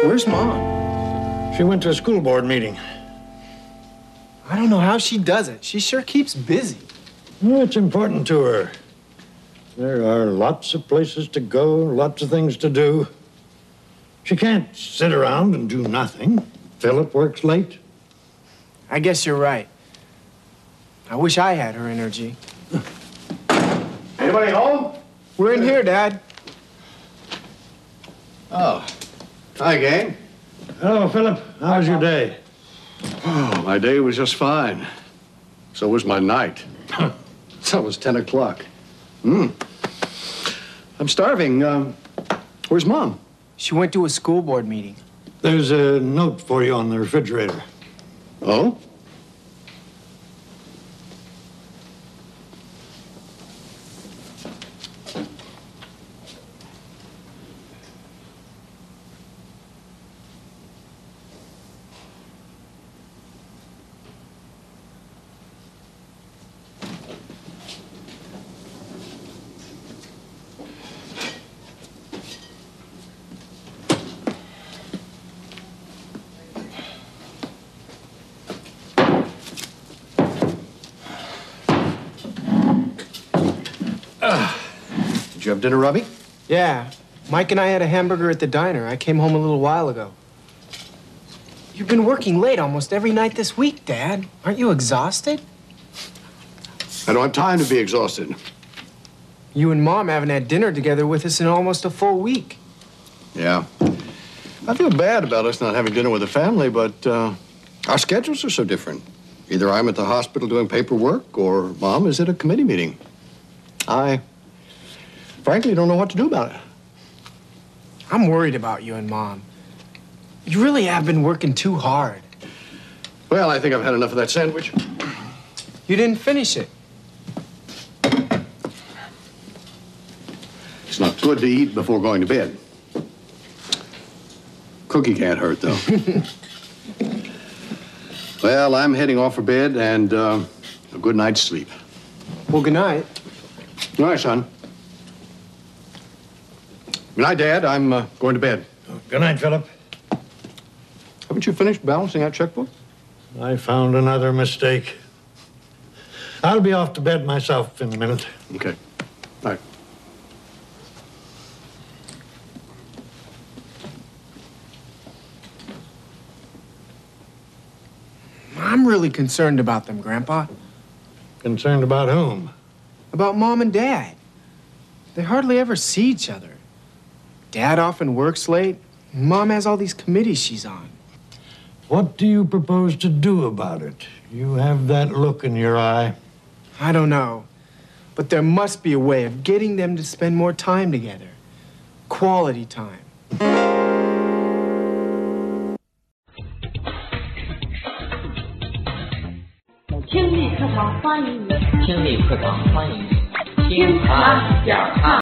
Where's Mom? She went to a school board meeting. I don't know how she does it. She sure keeps busy. Well, it's important to her. There are lots of places to go, lots of things to do. She can't sit around and do nothing. Philip works late. I guess you're right. I wish I had her energy. Anybody home? We're in here, Dad. Oh. Hi, gang. Hello, Philip. How was your day? Oh, my day was just fine. So was my night. So was 10 o'clock. I'm starving. Where's Mom? She went to a school board meeting. There's a note for you on the refrigerator. Oh? Did you have dinner, Robbie? Yeah. Mike and I had a hamburger at the diner. I came home a little while ago. You've been working late almost every night this week, Dad. Aren't you exhausted? I don't have time to be exhausted. You and Mom haven't had dinner together with us in almost a full week. Yeah. I feel bad about us not having dinner with the family, but our schedules are so different. Either I'm at the hospital doing paperwork or Mom is at a committee meeting. I frankly don't know what to do about it. I'm worried about you and Mom. You really have been working too hard. Well, I think I've had enough of that sandwich. You didn't finish it. It's not good to eat before going to bed. Cookie can't hurt, though. Well, I'm heading off for bed and a good night's sleep. Well, good night. Good night, son. Good night, Dad. I'm going to bed. Good night, Philip. Haven't you finished balancing that checkbook? I found another mistake. I'll be off to bed myself in a minute. Okay. Night. I'm really concerned about them, Grandpa. Concerned about whom? About Mom and Dad. They hardly ever see each other. Dad often works late. And Mom has all these committees she's on. What do you propose to do about it? You have that look in your eye. I don't know. But there must be a way of getting them to spend more time together. Quality time. 听力课堂欢迎你， 听力课堂欢迎你，听他讲他。